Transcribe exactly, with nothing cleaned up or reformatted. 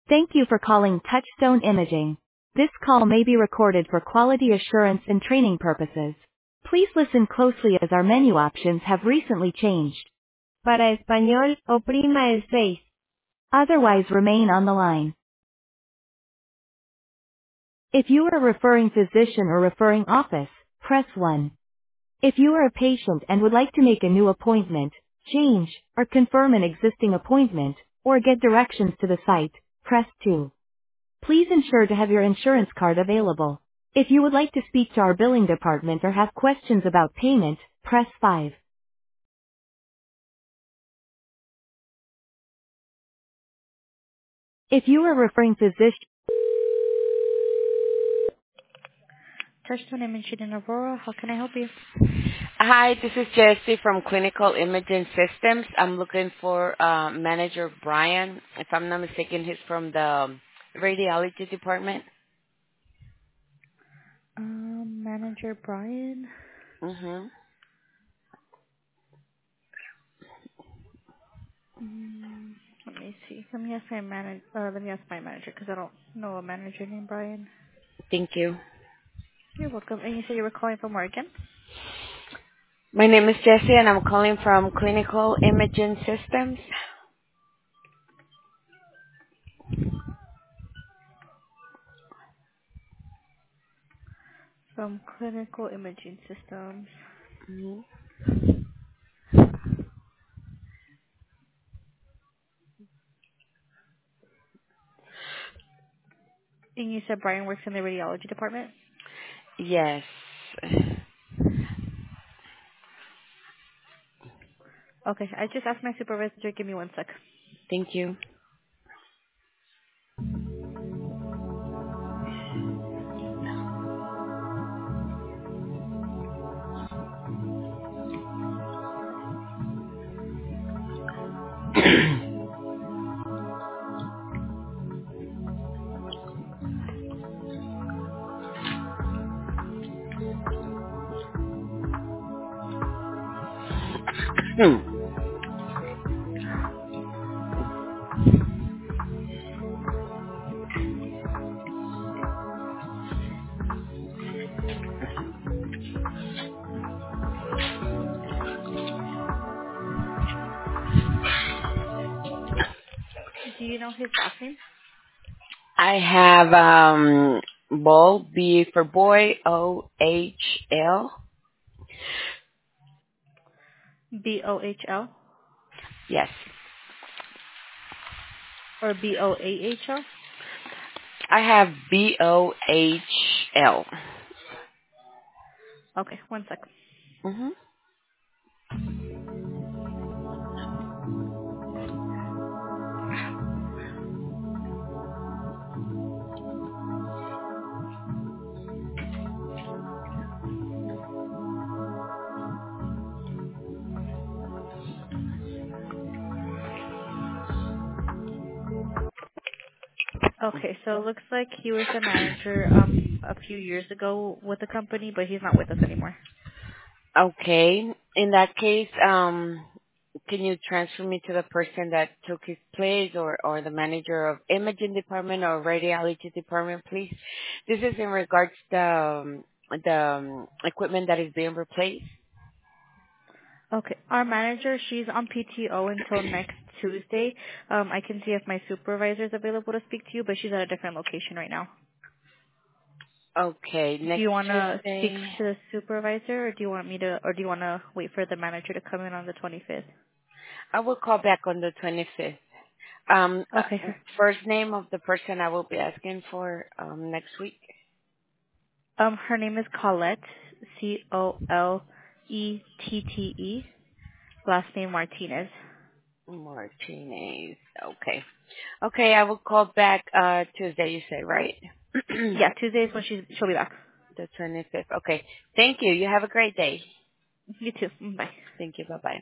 Thank you for calling Touchstone Imaging. This call may be recorded for quality assurance and training purposes. Please listen closely as our menu options have recently changed. Para español, oprima el seis. Otherwise remain on the line. If you are a referring physician or referring office, press one. If you are a patient and would like to make a new appointment, change, or confirm an existing appointment, or get directions to the site, press two. Please ensure to have your insurance card available. If you would like to speak to our billing department or have questions about payment, press five. If you are a referring physician, Touchstone Imaging in Aurora, how can I help you? Hi, this is Jessie from Clinical Imaging Systems. I'm looking for uh, Manager Brian. If I'm not mistaken, he's from the um, radiology department. Um, Manager Brian. Mm-hmm. Mm, let me see. Let me ask my manager. Uh, let me ask my manager because I don't know a manager named Brian. Thank you. You're welcome. And you said you were calling from where again? My name is Jessie, and I'm calling from Clinical Imaging Systems. From Clinical Imaging Systems. hmm And you said Brian works in the radiology department? Yes. Okay, I just asked my supervisor. Give me one sec. Thank you. Hmm. Do you know his last name? I have um, Ball, B for boy, O H L. B O H L Yes. or B O A H L? I have B O H L. Okay, one sec. Mm-hmm. Okay, so it looks like he was the manager um a few years ago with the company, but he's not with us anymore. Okay. In that case, um, can you transfer me to the person that took his place or, or the manager of imaging department or radiology department, please? This is in regards to um, the um, equipment that is being replaced. Okay, our manager, she's on P T O until next Tuesday. Um, I can see if my supervisor is available to speak to you, but she's at a different location right now. Okay. Do Next you want to speak Tuesday, to the supervisor, or do you want me to, or do you want to wait for the manager to come in on the twenty-fifth? I will call back on the twenty-fifth. Um, Okay. uh, first name of the person I will be asking for um, next week. Um, her name is Colette, C O L E T T E. Last name Martinez. Martinez. Okay. Okay, I will call back uh Tuesday, you say, right? Yeah, Tuesday is when she's she'll be back. The twenty-fifth. Okay. Thank you. You have a great day. You too. Mm, Bye. Thank you. Bye-bye.